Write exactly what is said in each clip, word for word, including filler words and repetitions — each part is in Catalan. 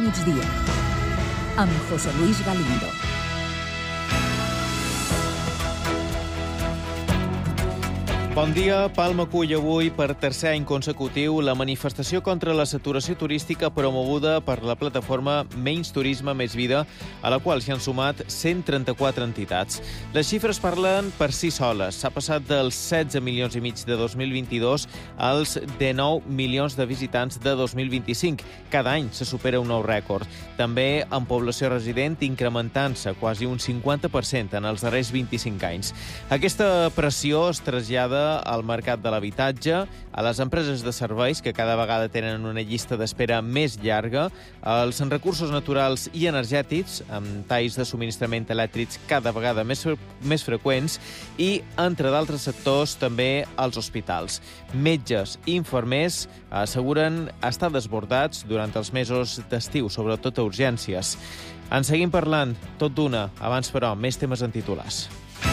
migdia, amb José Luis Galindo. Bon dia. Palma acull avui per tercer any consecutiu la manifestació contra la saturació turística promoguda per la plataforma Menys Turisme, Més Vida, a la qual s'hi han sumat cent trenta-quatre entitats. Les xifres parlen per si soles. S'ha passat dels setze milions i mig de dos mil vint-i-dos als dinou milions de visitants de dos mil vint-i-cinc. Cada any se supera un nou rècord. També en població resident incrementant-se quasi un cinquanta per cent en els darrers vint-i-cinc anys. Aquesta pressió es trasllada al mercat de l'habitatge, a les empreses de serveis, que cada vegada tenen una llista d'espera més llarga, als recursos naturals i energètics, amb talls de subministrament elèctrics cada vegada més, més freqüents, i, entre d'altres sectors, també als hospitals. Metges i infermers asseguren estar desbordats durant els mesos d'estiu, sobretot a urgències. En seguim parlant, tot d'una. Abans, però, més temes en titulars.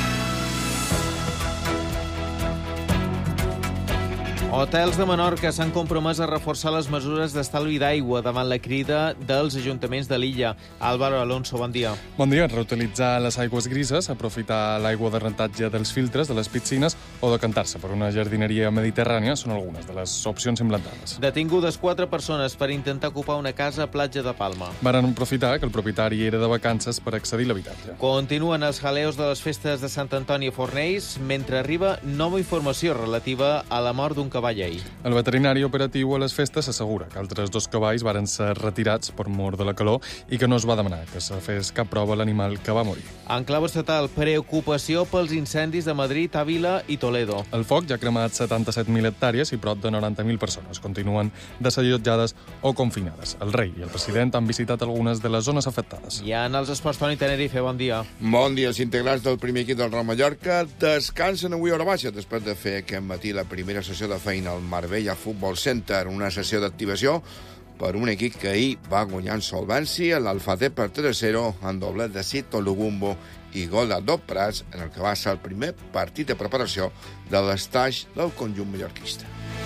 Hotels de Menorca s'han compromès a reforçar les mesures d'estalvi d'aigua davant la crida dels ajuntaments de l'illa. Álvaro Alonso, bon dia. Bon dia. Reutilitzar les aigües grises, aprofitar l'aigua de rentatge dels filtres de les piscines o decantar-se per una jardineria mediterrània són algunes de les opcions implantades. Detingudes quatre persones per intentar ocupar una casa a Platja de Palma. Varen aprofitar que el propietari era de vacances per accedir a l'habitatge. Continuen els jaleos de les festes de Sant Antoni a Fornells mentre arriba nova informació relativa a la mort d'un cavall ahir. El veterinari operatiu a les festes assegura que altres dos cavalls varen ser retirats per mort de la calor i que no es va demanar que se fes cap prova a l'animal que va morir. En clau estatal, preocupació pels incendis de Madrid, Àvila i Toledo. El foc ja ha cremat setanta-set mil hectàrees i prop de noranta mil persones continuen desallotjades o confinades. El rei i el president han visitat algunes de les zones afectades. I en els esports, Toni Tenerife, bon dia. Bon dia. Els integrants del primer equip del Real Mallorca descansen avui a hora baixa després de fer aquest matí la primera sessió de feina al Marbella Football Center, una sessió d'activació per un equip que ahir va guanyar en solvència l'Alfate per tres a zero en doblet de Sito Lugumbo i gol de Doc Prats en el que va ser el primer partit de preparació de l'estatge del conjunt mallorquista.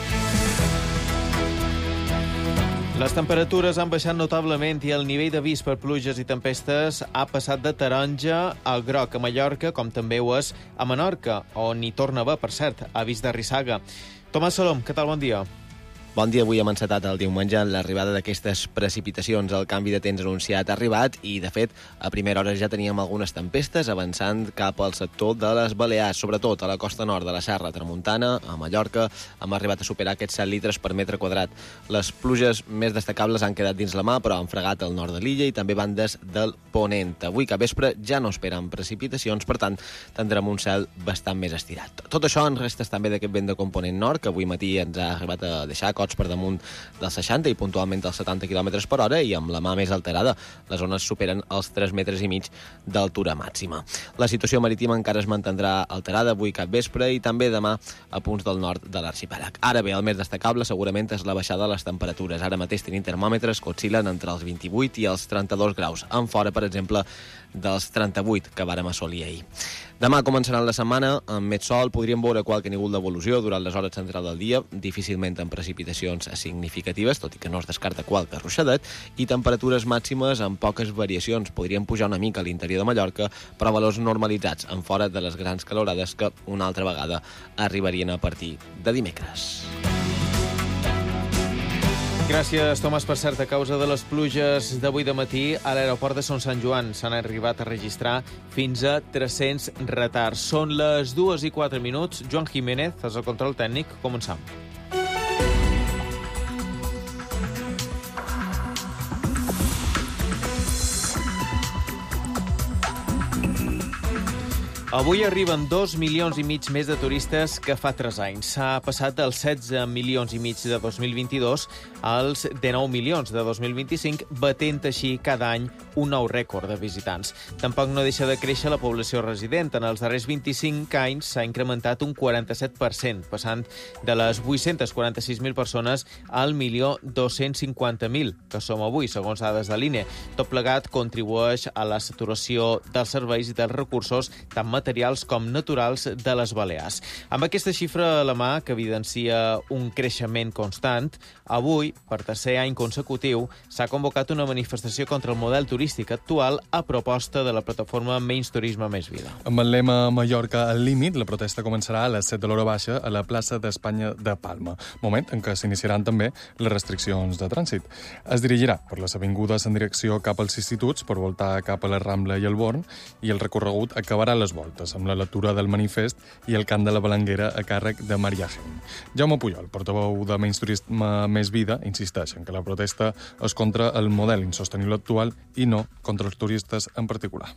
Les temperatures han baixat notablement i el nivell d'avís per pluges i tempestes ha passat de taronja a groc a Mallorca, com també ho és a Menorca, on hi torna a haver, per cert, avís de rissaga. Tomàs Salom, què tal? Bon dia. Bon dia. Avui hem encetat el diumenge l'arribada d'aquestes precipitacions. El canvi de temps anunciat ha arribat i, de fet, a primera hora ja teníem algunes tempestes avançant cap al sector de les Balears, sobretot a la costa nord de la Serra Tramuntana, a Mallorca, hem arribat a superar aquests set litres per metre quadrat. Les pluges més destacables han quedat dins la mà, però han fregat el nord de l'illa i també bandes del ponent. Avui cap vespre ja no esperen precipitacions, per tant, tindrem un cel bastant més estirat. Tot això en restes també d'aquest vent de component nord, que avui matí ens ha arribat a deixar cots per damunt dels seixanta i puntualment dels setanta quilòmetres per hora i amb la mà més alterada. Les ones superen els tres metres i mig d'altura màxima. La situació marítima encara es mantindrà alterada avui cap vespre i també demà a punts del nord de l'arxipèlag. Ara bé, el més destacable segurament és la baixada de les temperatures. Ara mateix tenim termòmetres que oscil·len entre els vint-i-vuit i els trenta-dos graus. En fora, per exemple, dels trenta-vuit que vàrem assolir ahir. Demà començarà la setmana amb més sol, podríem veure qualque nivell d'evolució durant les hores centrals del dia, difícilment amb precipitacions significatives, tot i que no es descarta qualque ruixadet, i temperatures màximes amb poques variacions. Podrien pujar una mica a l'interior de Mallorca, però valors normalitzats en fora de les grans calorades que una altra vegada arribarien a partir de dimecres. Gràcies, Tomàs. Per cert, a causa de les pluges d'avui de matí, a l'aeroport de Son Sant Joan s'han arribat a registrar fins a tres-cents retards. Són les dues i quatre minuts. Joan Jiménez, és el control tècnic. Començam. Avui arriben dos milions i mig més de turistes que fa tres anys. S'ha passat dels setze milions i mig de dos mil vint-i-dos als dinou milions de dos mil vint-i-cinc, batent així cada any un nou rècord de visitants. Tampoc no deixa de créixer la població resident. En els darrers vint-i-cinc anys s'ha incrementat un quaranta-set per cent, passant de les vuit-cents quaranta-sis mil persones al milió dos-cents cinquanta mil, que som avui, segons dades de l'I N E. Tot plegat contribueix a la saturació dels serveis i dels recursos. Tanmateix, materials com naturals de les Balears. Amb aquesta xifra a la mà, que evidencia un creixement constant, avui, per tercer any consecutiu, s'ha convocat una manifestació contra el model turístic actual a proposta de la plataforma Menys Turisme Més Vida. Amb el lema Mallorca al límit, la protesta començarà a les set de l'hora baixa a la plaça d'Espanya de Palma, moment en què s'iniciaran també les restriccions de trànsit. Es dirigirà per les avingudes en direcció cap als instituts per voltar cap a la Rambla i el Born, i el recorregut acabarà a les voltes amb la lectura del manifest i el cant de la balanguera a càrrec de Maria Gen. Jaume Pujol, portaveu de Menys Turisme Més Vida, insisteix en que la protesta és contra el model insostenible actual i no contra els turistes en particular.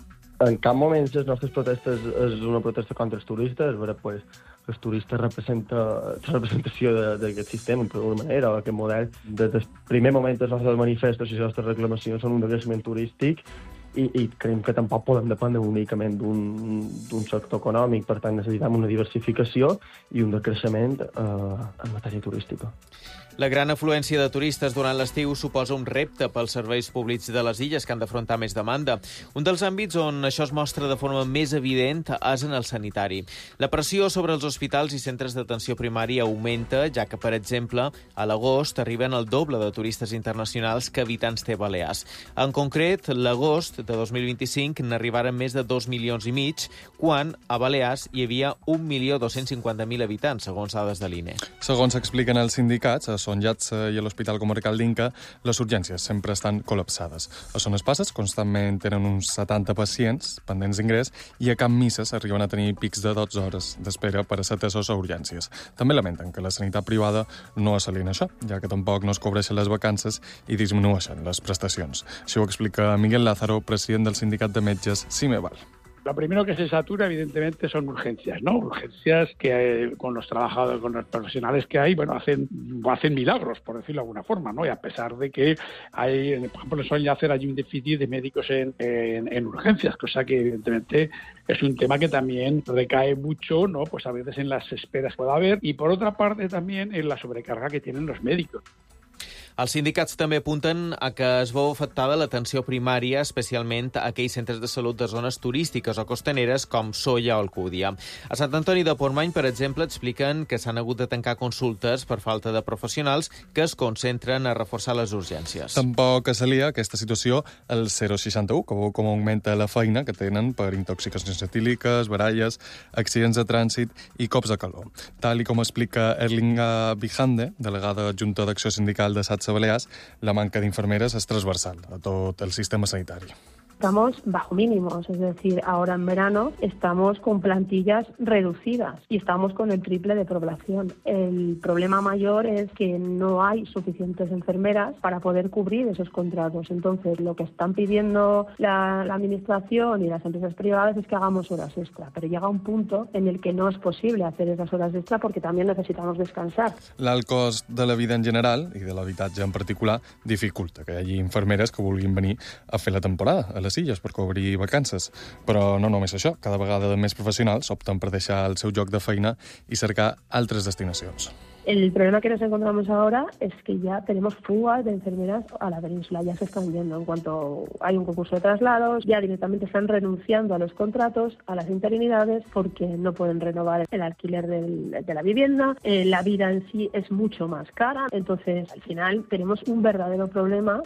En cap moment les nostres protestes és una protesta contra els turistes, és vera, pues, els turistes representa la representació d'aquest sistema, per alguna manera, o aquest model. Des del primer moment les nostres manifestos i les nostres reclamacions són un creixement turístic i, i creiem que tampoc podem dependre únicament d'un sector econòmic, per tant necessitem una diversificació i un decreixement eh, en matèria turística. La gran afluència de turistes durant l'estiu suposa un repte pels serveis públics de les illes que han d'afrontar més demanda. Un dels àmbits on això es mostra de forma més evident és en el sanitari. La pressió sobre els hospitals i centres d'atenció primària augmenta, ja que, per exemple, a l'agost arriben el doble de turistes internacionals que habitants té Balears. En concret, l'agost de dos mil vint-i-cinc n'arribaren més de dos milions i mig, quan a Balears hi havia un milió dos-cents cinquanta mil habitants, segons dades de l'I N E. Segons expliquen els sindicats, a Son Llatse i a l'Hospital Comarcal d'Inca, les urgències sempre estan col·lapsades. A Son Espases constantment tenen uns setanta pacients pendents d'ingrés i a Can Misses arriben a tenir pics de dotze hores d'espera per a ser atesos a urgències. També lamenten que la sanitat privada no assalina això, ja que tampoc no es cobreixen les vacances i disminueixen les prestacions. Això ho explica Miguel Lázaro, president del sindicat de metges Cimeval. Lo primero que se satura, evidentemente, son urgencias, ¿no? Urgencias que eh, con los trabajadores, con los profesionales que hay, bueno, hacen hacen milagros, por decirlo de alguna forma, ¿no? Y a pesar de que hay, por ejemplo, en Son Llatse hay un déficit de médicos en, en, en urgencias, cosa que evidentemente es un tema que también recae mucho, ¿no? Pues a veces en las esperas que pueda haber y por otra parte también en la sobrecarga que tienen los médicos. Els sindicats també apunten a que es veu afectada l'atenció primària, especialment a aquells centres de salut de zones turístiques o costaneres com Sóller o Alcúdia. A Sant Antoni de Portmany, per exemple, expliquen que s'han hagut de tancar consultes per falta de professionals que es concentren a reforçar les urgències. Tampoc assalia aquesta situació el zero seixanta u, que veu com augmenta la feina que tenen per intoxicacions etíliques, baralles, accidents de trànsit i cops de calor. Tal i com explica Erlinga Bijande, delegada adjunta d'Acció Sindical de Sats a Balears, la manca d'infermeres és transversal a tot el sistema sanitari. Estamos bajo mínimos, es decir, ahora en verano estamos con plantillas reducidas y estamos con el triple de población. El problema mayor es que no hay suficientes enfermeras para poder cubrir esos contratos. Entonces, lo que están pidiendo la, la administración y las empresas privadas es que hagamos horas extra, pero llega un punto en el que no es posible hacer esas horas extra porque también necesitamos descansar. L'alt cost de la vida en general i de l'habitatge en particular dificulta que hi hagi infermeres que vulguin venir a fer la temporada a les illes per cobrir vacances. Però no només això, cada vegada més professionals opten per deixar el seu lloc de feina i cercar altres destinacions. El problema que nos encontramos ahora es que ya tenemos fugas de enfermeras a la península, ya se están yendo. En cuanto hay un concurso de traslados, ya directamente están renunciando a los contratos, a las interinidades, porque no pueden renovar el alquiler del, de la vivienda. Eh, la vida en sí es mucho más cara. Entonces, al final, tenemos un verdadero problema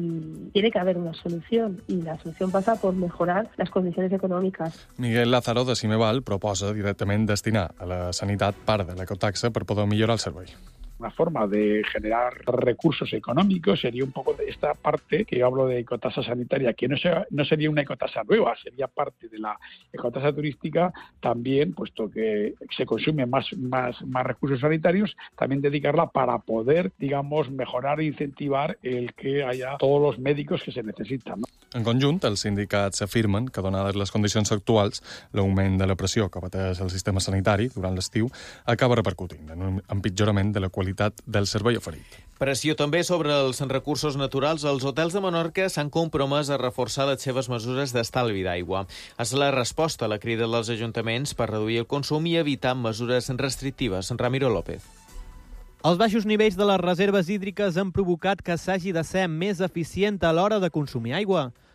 y tiene que haber una solución. Y la solución pasa por mejorar las condiciones econòmiques. Miguel Lázaro, de Cimeval, proposa directament destinar a la sanitat part de l'ecotaxa per poder millorar el servei. Una forma de generar recursos económicos sería un poco de esta parte que yo hablo de ecotasa sanitaria, que no, sea, no sería una ecotasa nueva, sería parte de la ecotasa turística también, puesto que se consumen más, más, más recursos sanitarios, también dedicarla para poder, digamos, mejorar e incentivar el que haya todos los médicos que se necesitan, ¿no? En conjunt, els sindicats afirmen que, donades les condicions actuals, l'augment de la pressió que pateix el sistema sanitari durant l'estiu acaba repercutint en un empitjorament de la qualitat del servei oferit. Pressió també sobre els recursos naturals. Els hotels de Menorca s'han compromès a reforçar les seves mesures d'estalvi d'aigua. És la resposta a la crida dels ajuntaments per reduir el consum i evitar mesures restrictives. Ramiro López. Els baixos nivells de les reserves hídriques han provocat que s'hagi de ser més eficient a l'hora de consumir aigua.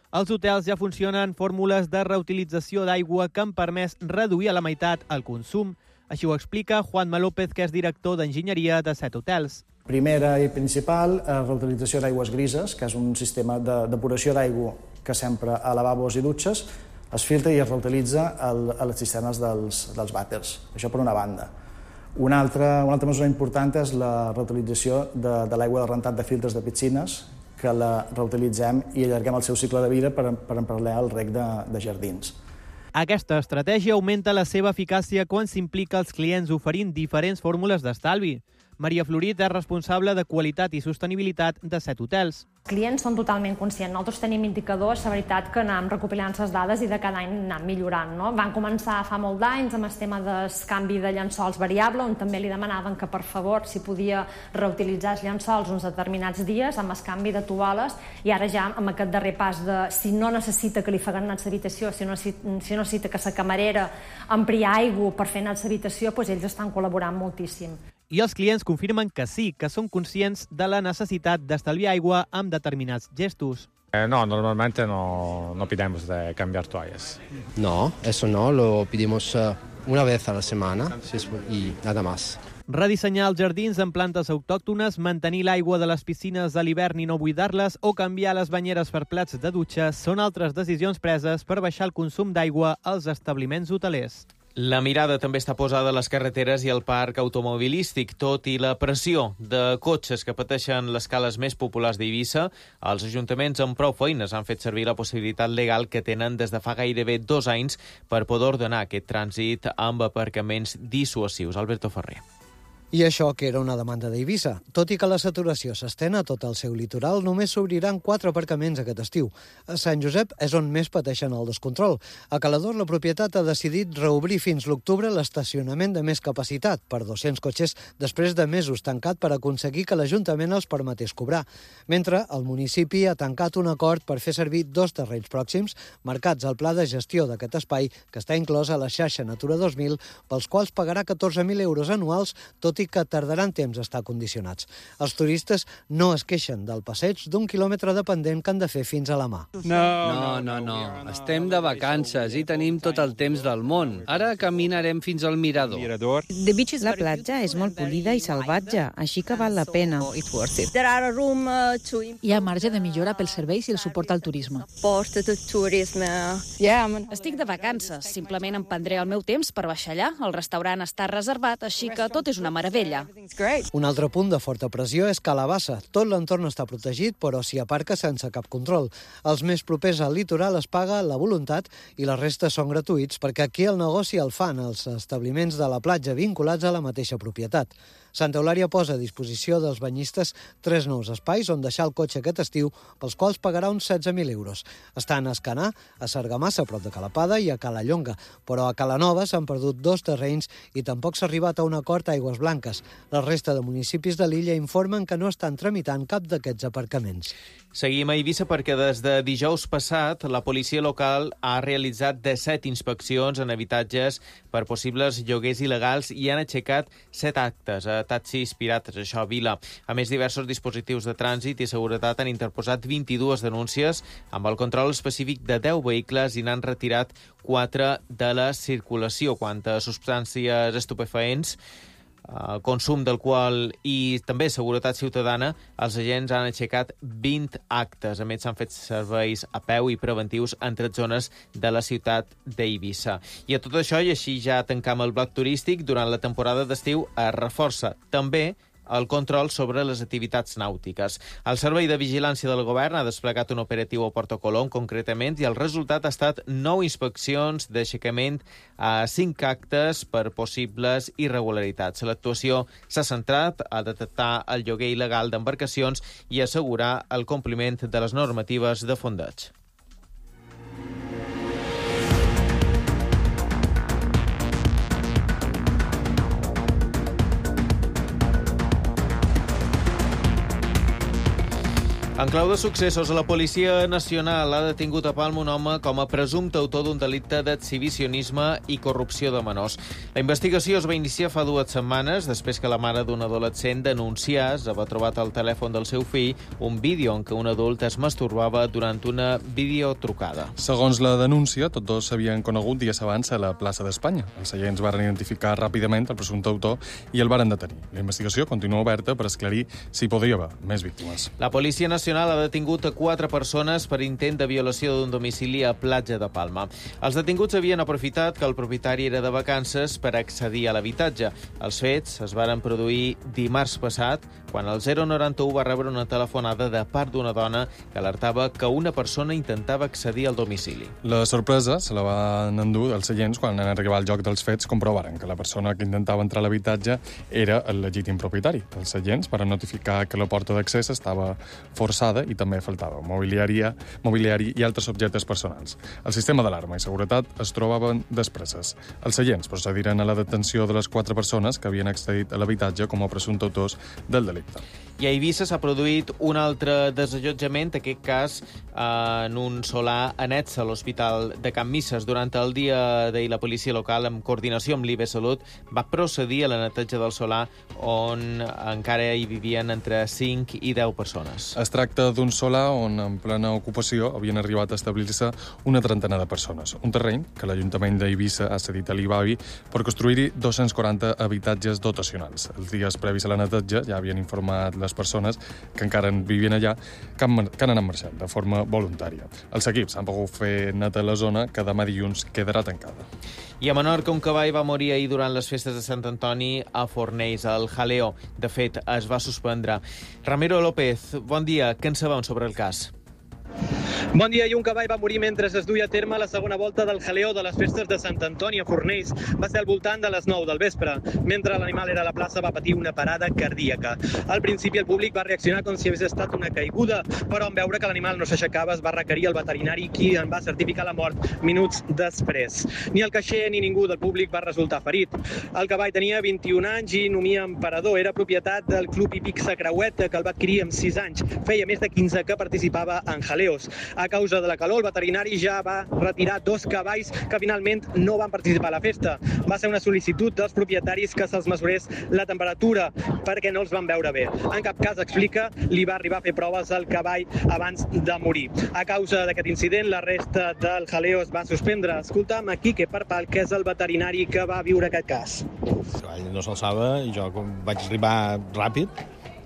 Als hotels ja funcionen fórmules de reutilització d'aigua que han permès reduir a la meitat el consum. Així ho explica Juanma López, que és director d'enginyeria de set hotels. Primera i principal, reutilització d'aigües grises, que és un sistema de depuració d'aigua que s'empra a lavabos i dutxes, es filtra i es reutilitza a les cisternes dels, dels vàters. Això per una banda. Una altra, una altra mesura important és la reutilització de, de l'aigua de rentat de filtres de piscines, que la reutilitzem i allarguem el seu cicle de vida per, per emprar al reg de, de jardins. Aquesta estratègia augmenta la seva eficàcia quan s'implica els clients oferint diferents fórmules d'estalvi. Maria Florit és responsable de qualitat i sostenibilitat de set hotels. Els clients són totalment conscients. Nosaltres tenim indicadors, la veritat, que anem recopilant les dades i de cada any anem millorant. No? Van començar fa molt d'anys amb el tema del canvi de llençols variable, on també li demanaven que, per favor, si podia reutilitzar els llençols uns determinats dies amb el canvi de toales, i ara ja amb aquest darrer pas de si no necessita que li facin anar a l'habitació, si no necessita, si no necessita que la camarera empri aigua per fer anar a l'habitació, doncs ells estan col·laborant moltíssim. I els clients confirmen que sí, que són conscients de la necessitat d'estalviar aigua amb determinats gestos. Eh, no, normalmente no, no pidemos de cambiar toallas. No, eso no, lo pedimos una vez a la semana y nada más. Redissenyar els jardins amb plantes autòctones, mantenir l'aigua de les piscines a l'hivern i no buidar-les o canviar les banyeres per plats de dutxa són altres decisions preses per baixar el consum d'aigua als establiments hotelers. La mirada també està posada a les carreteres i al parc automobilístic. Tot i la pressió de cotxes que pateixen les cales més populars d'Eivissa, els ajuntaments amb prou feines han fet servir la possibilitat legal que tenen des de fa gairebé dos anys per poder ordenar aquest trànsit amb aparcaments dissuasius. Alberto Ferrer. I això que era una demanda d'Eivissa. Tot i que la saturació s'estén a tot el seu litoral, només s'obriran quatre aparcaments aquest estiu. A Sant Josep és on més pateixen el descontrol. A Calador, la propietat ha decidit reobrir fins l'octubre l'estacionament de més capacitat per dos-cents cotxes després de mesos tancat per aconseguir que l'Ajuntament els permetés cobrar. Mentre el municipi ha tancat un acord per fer servir dos terrenys pròxims marcats al pla de gestió d'aquest espai, que està inclòs a la xarxa Natura dos mil, pels quals pagarà catorze mil euros anuals, tot i que tardaran temps a estar condicionats. Els turistes no es queixen del passeig d'un quilòmetre de pendent que han de fer fins a la mà. No, no, no, no. Estem de vacances i tenim tot el temps del món. Ara caminarem fins al mirador. La platja és molt polida i salvatge, així que val la pena. Hi ha marge de millora pels serveis i el suport al turisme. Estic de vacances, simplement em prendré el meu temps per baixar allà. El restaurant està reservat, així que tot és una meravella. Un altre punt de forta pressió és Calabassa. Tot l'entorn està protegit, però s'hi aparca sense cap control. Els més propers al litoral es paga la voluntat i la resta són gratuïts, perquè aquí el negoci el fan els establiments de la platja vinculats a la mateixa propietat. Santa Eulària posa a disposició dels banyistes tres nous espais on deixar el cotxe aquest estiu, pels quals pagarà uns setze mil euros. Estan a Escanar, a Sargamassa, prop de Calapada, i a Calallonga, però a Calanova s'han perdut dos terrenys i tampoc s'ha arribat a un acord a Aigües Blanques. La resta de municipis de l'illa informen que no estan tramitant cap d'aquests aparcaments. Seguim a Eivissa perquè des de dijous passat la policia local ha realitzat disset inspeccions en habitatges per possibles lloguers il·legals i han aixecat set actes a taxis pirates, això a Vila. A més, diversos dispositius de trànsit i seguretat han interposat vint-i-dues denúncies amb el control específic de deu vehicles i n'han retirat quatre de la circulació. Quant a substàncies estupefaents, el consum del qual i també seguretat ciutadana, els agents han aixecat vint actes. A més, s'han fet serveis a peu i preventius en tres zones de la ciutat d'Eivissa. I a tot això, i així ja tancam el bloc turístic, durant la temporada d'estiu es reforça també el control sobre les activitats nàutiques. El Servei de Vigilància del Govern ha desplegat un operatiu a Porto Colom, concretament, i el resultat ha estat nou inspeccions d'aixecament a cinc actes per possibles irregularitats. L'actuació s'ha centrat a detectar el lloguer il·legal d'embarcacions i assegurar el compliment de les normatives de fondeig. En clau de successos, la Policia Nacional ha detingut a Palma un home com a presumpte autor d'un delicte d'exhibicionisme i corrupció de menors. La investigació es va iniciar fa dues setmanes, després que la mare d'un adolescent denunciés haver trobat al telèfon del seu fill un vídeo en què un adult es masturbava durant una videotrucada. Segons la denúncia, tots dos s'havien conegut dies abans a la plaça d'Espanya. Els seients varen identificar ràpidament el presumpte autor i el varen detenir. La investigació continua oberta per esclarir si podria haver més víctimes. La Policia Nacional ha detingut a quatre persones per intent de violació d'un domicili a Platja de Palma. Els detinguts havien aprofitat que el propietari era de vacances per accedir a l'habitatge. Els fets es varen produir dimarts passat, quan el zero noranta u va rebre una telefonada de part d'una dona que alertava que una persona intentava accedir al domicili. La sorpresa se la van endur els seients quan en arribar al lloc dels fets comprovaren que la persona que intentava entrar a l'habitatge era el legítim propietari. Els seients van notificar que la porta d'accés estava forçada i també faltava mobiliari, mobiliari i altres objectes personals. El sistema d'alarma i seguretat es trobaven despreses. Els seients procediren a la detenció de les quatre persones que havien accedit a l'habitatge com a presumptes autors del delicte. I a Eivissa s'ha produït un altre desallotjament, en aquest cas en un solar annex a l'Hospital de Can Misses. Durant el dia d'ahir, la policia local, en coordinació amb l'I B Salut, va procedir a la neteja del solar on encara hi vivien entre cinc i deu persones. Es tracta d'un solar on, en plena ocupació, havien arribat a establir-se una trentena de persones. Un terreny que l'Ajuntament d'Eivissa ha cedit a l'I B A V I per construir-hi dos-cents quaranta habitatges dotacionals. Els dies previs a la neteja ja havien informat les persones que encara vivien allà que han, que han anat marxant de forma voluntària. Els equips han pogut fer neta la zona que demà dilluns quedarà tancada. I a Menorca, un cavall va morir ahir durant les festes de Sant Antoni a Fornells, al jaleo. De fet, es va suspendre. Ramiro López, bon dia. Què en sabem sobre el cas? Bon dia, i un cavall va morir mentre es duia a terme la segona volta del jaleo de les festes de Sant Antoni a Fornells. Va ser al voltant de les nou del vespre. Mentre l'animal era a la plaça va patir una parada cardíaca. Al principi el públic va reaccionar com si hagués estat una caiguda, però en veure que l'animal no s'aixecava es va requerir al veterinari, qui en va certificar la mort minuts després. Ni el caixer ni ningú del públic va resultar ferit. El cavall tenia vint-i-un anys i nomia emperador. Era propietat del Club Hípic Sacraueta, que el va adquirir amb sis anys. Feia més de quinze que participava en jaleos. A causa de la calor, el veterinari ja va retirar dos cavalls que finalment no van participar a la festa. Va ser una sol·licitud dels propietaris que se'ls mesurés la temperatura perquè no els van veure bé. En cap cas, explica, li va arribar a fer proves al cavall abans de morir. A causa d'aquest incident, la resta del jaleo es va suspendre. Escolta'm a Quique Parpal, que és el veterinari que va viure aquest cas. El cavall no s'alçava i jo vaig arribar ràpid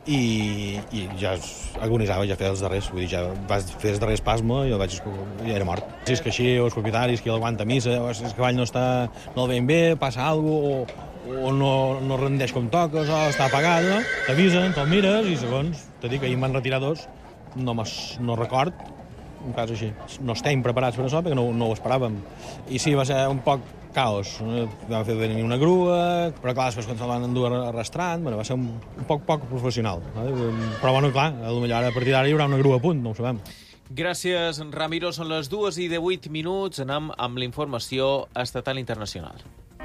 i, i ja agonitzava, ja feia els darrers, vull dir, ja vaig fer els darrers pasmo i el vaig, ja era mort. Si és que així, els propietaris, qui l'aguanta a missa, o si el cavall no està, no el veiem bé, passa alguna cosa, o, o no, no rendeix com toques, o està apagat, no? T'avisen, te'l mires, i segons, t'he dit que ahir m'han retirat dos, no, no record, un cas així. No estem preparats per això, perquè no, no ho esperàvem. I sí, va ser un poc caos. Vam fer venir una grua, però clar, després quan se'l van endur arrastrant, bueno, va ser un, un poc poc professional. No? Però bueno, clar, potser ara a partir d'ara hi haurà una grua a punt, no ho sabem. Gràcies, Ramiro. Són les dues i divuit minuts. Anem amb la informació estatal internacional.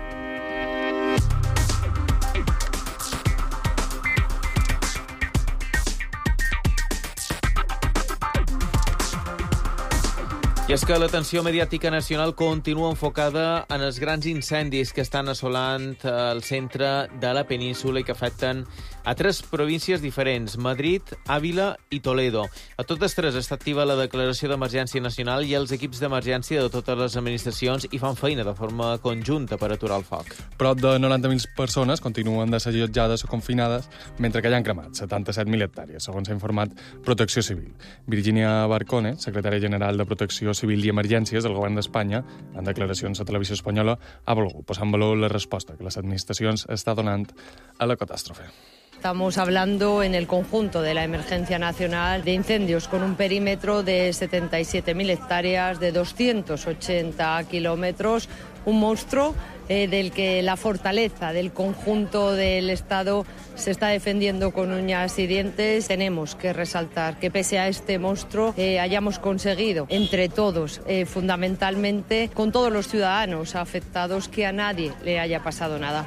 I és que l'atenció mediàtica nacional continua enfocada en els grans incendis que estan assolant el centre de la península i que afecten a tres províncies diferents, Madrid, Àvila i Toledo. A totes tres està activa la declaració d'emergència nacional i els equips d'emergència de totes les administracions hi fan feina de forma conjunta per aturar el foc. Prop de noranta mil persones continuen desallotjades o confinades, mentre que hi han cremat setanta-set mil hectàrees, segons ha informat Protecció Civil. Virginia Barcone, secretària general de Protecció Civil i Emergències del Govern d'Espanya, en declaracions a Televisió Espanyola, ha volgut posar en valor la resposta que les administracions està donant a la catàstrofe. Estamos hablando en el conjunto de la emergencia nacional de incendios con un perímetro de setenta y siete mil hectáreas, de doscientos ochenta kilómetros, un monstruo eh, del que la fortaleza del conjunto del Estado se está defendiendo con uñas y dientes. Tenemos que resaltar que pese a este monstruo eh, hayamos conseguido entre todos, eh, fundamentalmente con todos los ciudadanos afectados, que a nadie le haya pasado nada.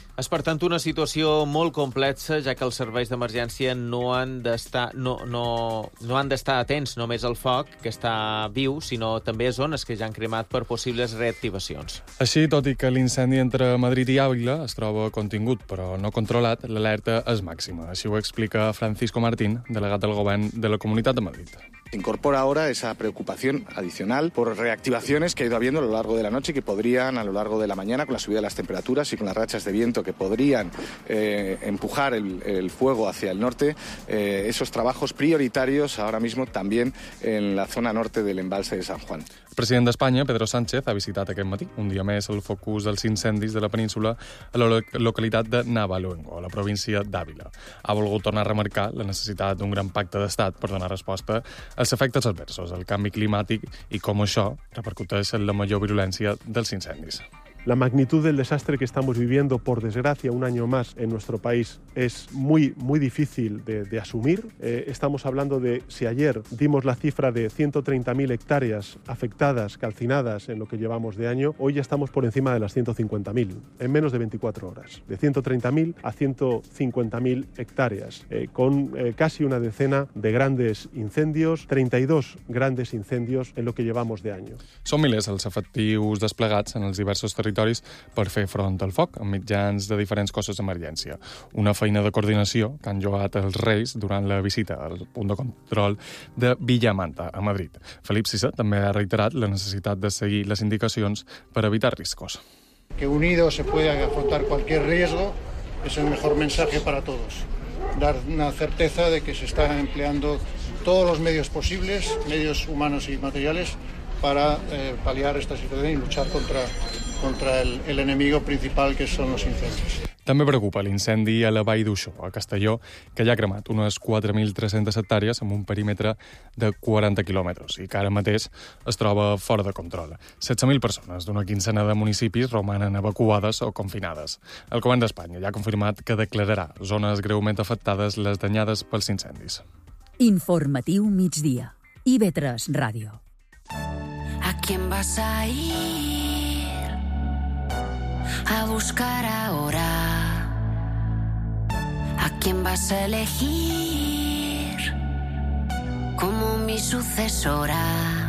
És, per tant, una situació molt complexa, ja que els serveis d'emergència no han d'estar no, no, no han d'estar atents només al foc, que està viu, sinó també a zones que ja han cremat per possibles reactivacions. Així, tot i que l'incendi entre Madrid i Àvila es troba contingut però no controlat, l'alerta és màxima. Així ho explica Francisco Martín, delegat del govern de la Comunitat de Madrid. Incorpora ahora esa preocupación adicional por reactivaciones que ha ido habiendo a lo largo de la noche y que podrían, a lo largo de la mañana, con la subida de las temperaturas y con las rachas de viento que podrían eh, empujar el, el fuego hacia el norte, eh, esos trabajos prioritarios ahora mismo también en la zona norte del embalse de San Juan. El president d'Espanya, Pedro Sánchez, ha visitat aquest matí, un dia més, el focus dels incendis de la península a la localitat de Navaluengo, a la província d'Àvila. Ha volgut tornar a remarcar la necessitat d'un gran pacte d'estat per donar resposta als efectes adversos, al canvi climàtic i com això repercuteix en la major virulència dels incendis. La magnitud del desastre que estamos viviendo, por desgracia, un año más en nuestro país, es muy, muy difícil de, de asumir. Eh, estamos hablando de, si ayer dimos la cifra de ciento treinta mil hectáreas afectadas, calcinadas en lo que llevamos de año, hoy ya estamos por encima de las ciento cincuenta mil, en menos de veinticuatro horas. De ciento treinta mil a ciento cincuenta mil hectáreas, eh, con eh, casi una decena de grandes incendios, treinta y dos grandes incendios en lo que llevamos de año. Són milers els efectius desplegats en els diversos territoris per fer front al foc, amb mitjans de diferents cossos d'emergència. Una feina de coordinació que han jugat els Reis durant la visita al punt de control de Villamanta, a Madrid. Felip Sisa també ha reiterat la necessitat de seguir les indicacions per evitar riscos. Que unidos se puede afrontar cualquier riesgo es el mejor mensaje para todos. Dar una certeza de que se están empleando todos los medios posibles, medios humanos y materiales, para eh, paliar esta situación y luchar contra, contra el, el enemigo principal, que son los incendios. També preocupa l'incendi a la Vall d'Uixó, a Castelló, que ja ha cremat unes quatre mil tres-centes hectàrees amb un perímetre de quaranta quilòmetres i que ara mateix es troba fora de control. setze mil persones d'una quinzena de municipis romanen evacuades o confinades. El govern d'Espanya ja ha confirmat que declararà zones greument afectades les danyades pels incendis. Informatiu migdia. I B tres Ràdio. ¿A quién vas a ir a buscar ahora? ¿A quién vas a elegir como mi sucesora?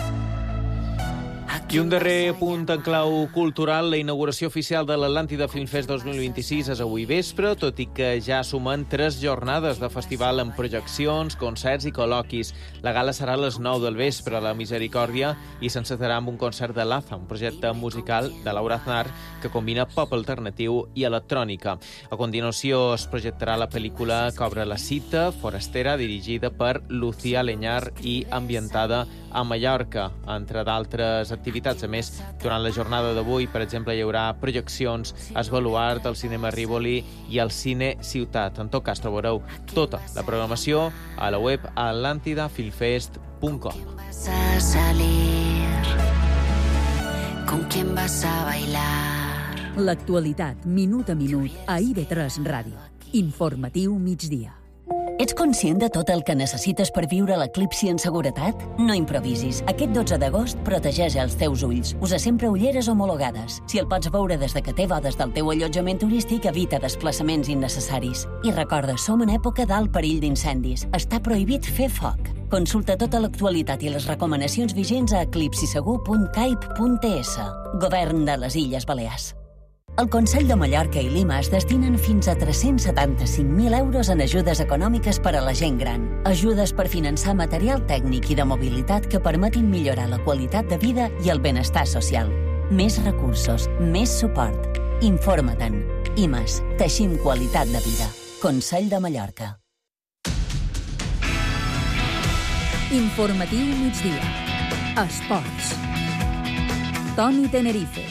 I un darrer punt en clau cultural, la inauguració oficial de l'Atlàntida Film Fest dos mil vint-i-sis és avui vespre, tot i que ja sumen tres jornades de festival amb projeccions, concerts i col·loquis. La gala serà a les nou del vespre a la Misericòrdia i s'encetarà amb un concert de Laza, un projecte musical de Laura Aznar que combina pop alternatiu i electrònica. A continuació es projectarà la pel·lícula que obre la cita, Forastera, dirigida per Lucía Leñar i ambientada a Mallorca, entre d'altres activitats. A més, durant la jornada d'avui, per exemple, hi haurà projeccions a Esbaluart, al Cinema Rivoli i al Cine Ciutat. En tot cas, trobareu tota la programació a la web atlantida filmfest punt com. Vas a salir, ¿con quién vas a bailar? L'actualitat, minut a minut, a I B tres Ràdio. Informatiu migdia. Ets conscient de tot el que necessites per viure l'eclipsi en seguretat? No improvisis. Aquest dotze d'agost protegeix els teus ulls. Usa sempre ulleres homologades. Si el pots veure des de que té bodes del teu allotjament turístic, evita desplaçaments innecessaris. I recorda, som en època d'alt perill d'incendis. Està prohibit fer foc. Consulta tota l'actualitat i les recomanacions vigents a eclipsisegur punt caip punt es. Govern de les Illes Balears. El Consell de Mallorca i Lima es destinen fins a tres-cents setanta-cinc mil euros en ajudes econòmiques per a la gent gran. Ajudes per finançar material tècnic i de mobilitat que permetin millorar la qualitat de vida i el benestar social. Més recursos, més suport. Informa-te'n. I més, teixim qualitat de vida. Consell de Mallorca. Informatiu migdia. Esports. Toni Tenerife.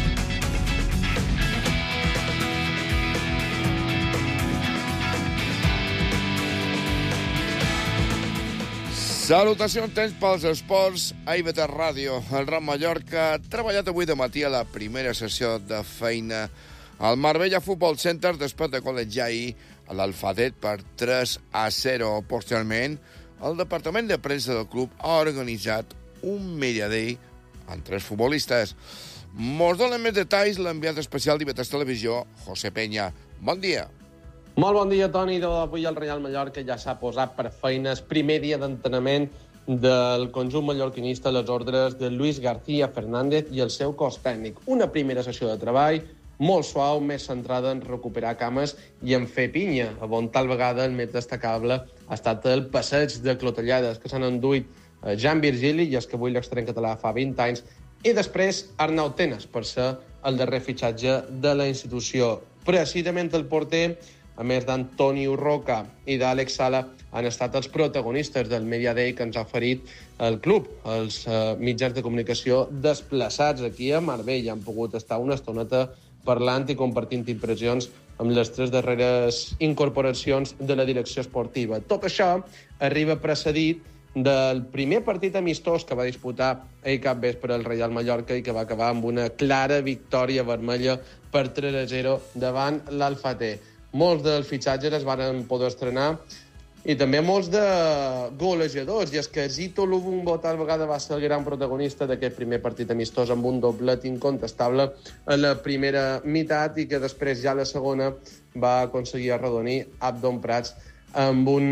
Salutacions, temps pels esports, a I B tres Ràdio. El Ram Mallorca ha treballat avui de matí a la primera sessió de feina al Marbella Football Center després de col·legiar ahir a l'Alfadet per tres a zero. Posteriorment, el departament de premsa del club ha organitzat un media day amb tres futbolistes. Mos donen més detalls l'enviat especial d'I V tres Televisió, José Peña. Bon dia. Molt bon dia, Toni. Avui el Reial Mallorca ja s'ha posat per feines. Primer dia d'entrenament del conjunt mallorquinista a les ordres de Luis García Fernández i el seu cos tècnic. Una primera sessió de treball molt suau, més centrada en recuperar cames i en fer pinya, on tal vegada el més destacable ha estat el passeig de clotellades que s'han enduit Jan Virgili, i és que avui l'extrem català fa vint anys, i després Arnau Tenas, per ser el darrer fitxatge de la institució. Precisament el porter, a més d'Antonio Roca i d'Àlex Sala, han estat els protagonistes del Media Day que ens ha oferit el club. Els eh, mitjans de comunicació desplaçats aquí a Marbella han pogut estar una estoneta parlant i compartint impressions amb les tres darreres incorporacions de la direcció esportiva. Tot això arriba precedit del primer partit amistós que va disputar ahir cap vespre el Reial Mallorca i que va acabar amb una clara victòria vermella per tres a zero davant l'Alfatè. Molts dels fitxatges es van poder estrenar i també molts de golejadors, i és que Zito Lubumbo tal vegada va ser el gran protagonista d'aquest primer partit amistós amb un doblet incontestable a la primera meitat i que després ja a la segona va aconseguir arrodonir Abdon Prats amb un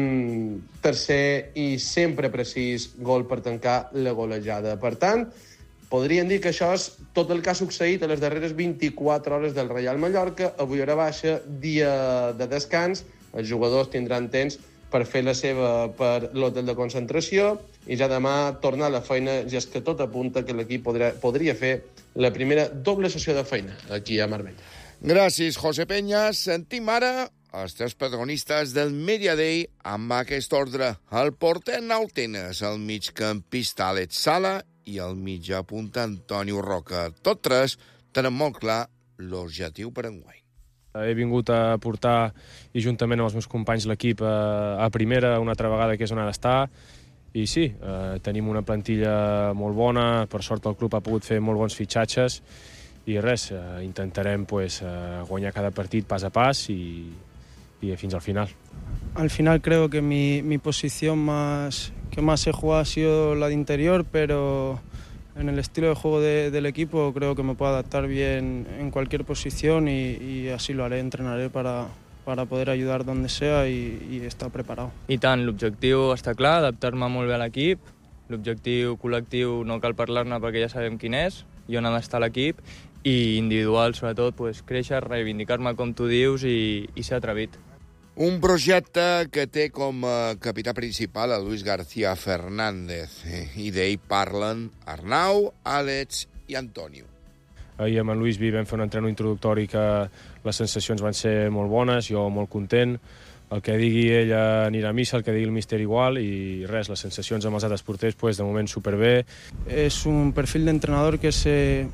tercer i sempre precís gol per tancar la golejada. Per tant, podríem dir que això és tot el que ha succeït a les darreres vint-i-quatre hores del Reial Mallorca. Avui hora baixa, dia de descans, els jugadors tindran temps per fer la seva per l'hotel de concentració i ja demà tornar a la feina, ja és que tot apunta que l'equip podria, podria fer la primera doble sessió de feina aquí a Marbella. Gràcies, José Peña. Sentim ara els tres protagonistes del Media Day amb aquest ordre. El porter Arnau Tenas, el migcampista Àlex Sala i el mitjà punta Antonio Roca. Tots tres tenen molt clar l'objectiu per enguany. He vingut a portar, i juntament amb els meus companys, l'equip a, a primera una altra vegada, que és on ha d'estar. I sí, eh, tenim una plantilla molt bona, per sort el club ha pogut fer molt bons fitxatges i res, eh, intentarem pues, eh, guanyar cada partit pas a pas i, y fins al final. Al final creo que mi, mi posición más, que más he jugado ha sido la de interior, pero en el estilo de juego de, del equipo creo que me puedo adaptar bien en cualquier posición y, y así lo haré, entrenaré para, para poder ayudar donde sea y, y estar preparado. I tant, l'objectiu està clar, adaptar-me molt bé a l'equip. L'objectiu col·lectiu no cal parlar-ne perquè ja sabem quin és i on ha d'estar l'equip, i individual, sobretot, pues, créixer, reivindicar-me, com tu dius, i, i ser atrevit. Un projecte que té com a capità principal a Luis García Fernández, i d'ell parlen Arnau, Àlex i Antonio. Ahir amb en Luis Vi vam fer un entreno introductori que les sensacions van ser molt bones, jo molt content. El que digui ell anirà a missa, el que digui el míster igual, i res, les sensacions amb els altres porters, pues, de moment superbé. Es un perfil de entrenador que se,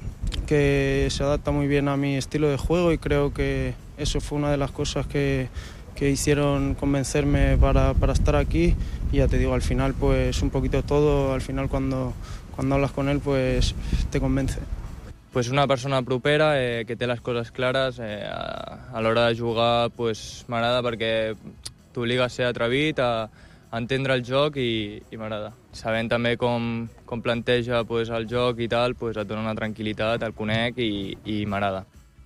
que se adapta muy bien a mi estilo de juego y creo que eso fue una de las cosas que, que hicieron convencerme para, para estar aquí. Y ya te digo, al final, pues un poquito todo, al final cuando, cuando hablas con él, pues te convence. Pues una persona propera, eh, que té les coses clares, eh, a, a l'hora de jugar pues, m'agrada perquè t'obliga a ser atrevit, a, a entendre el joc i, i m'agrada. Sabent també com, com planteja pues, el joc i tal, pues, et dona una tranquil·litat, el conec i, i m'agrada.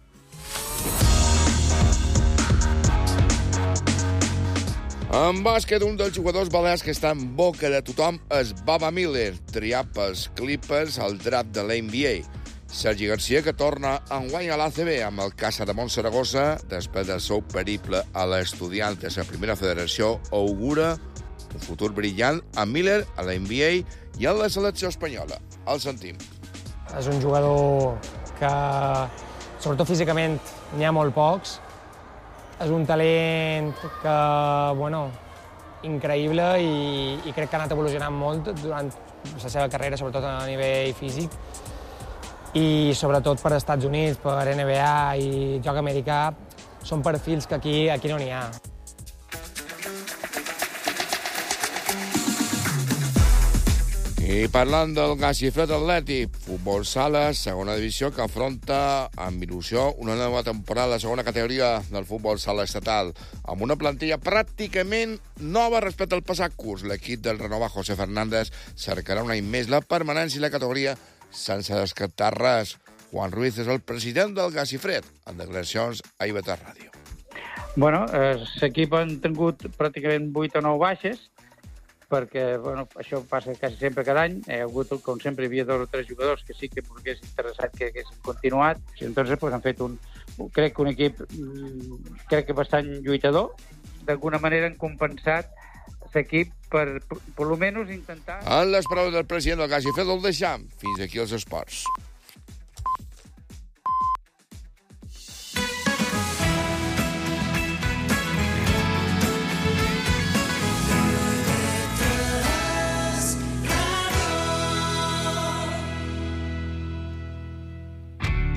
En bàsquet, un dels jugadors balears que està en boca de tothom és Baba Miller, triat pels Clippers al draft de l'N B A. Sergi Garcia, que torna enguany a l'A C B amb el Casa de Montsaragossa, després del seu periple a l'Estudiantes a la primera federació, augura un futur brillant a Miller, a la N B A i a la selecció espanyola. El sentim. És un jugador que, sobretot físicament, n'hi ha molt pocs. És un talent que, bueno, increïble i, i crec que ha anat evolucionant molt durant la seva carrera, sobretot a nivell físic. I sobretot per Estats Units, per N B A i joc americà, són perfils que aquí, aquí no n'hi ha. I parlant del Gassifred Atlètic, futbol sala, segona divisió, que afronta amb il·lusió una nova temporada a la segona categoria del futbol sala estatal, amb una plantilla pràcticament nova respecte al passat curs. L'equip del renovat José Fernández cercarà un any més la permanència i la categoria sense descartar res. Juan Ruiz és el president del Gas i Fred, en declaracions a I V tres Ràdio. Bueno, eh, l'equip han tingut pràcticament vuit o nou baixes, perquè bueno, això passa quasi sempre cada any. Hi ha hagut, com sempre, hi havia dos o tres jugadors que sí que m'hagués interessat que haguessin continuat. I entonces pues, han fet un, crec que un equip crec que bastant lluitador. D'alguna manera han compensat l'equip per, per, per almenys intentar... En les paraules del president del Gas i Fred el deixam. Fins aquí els esports.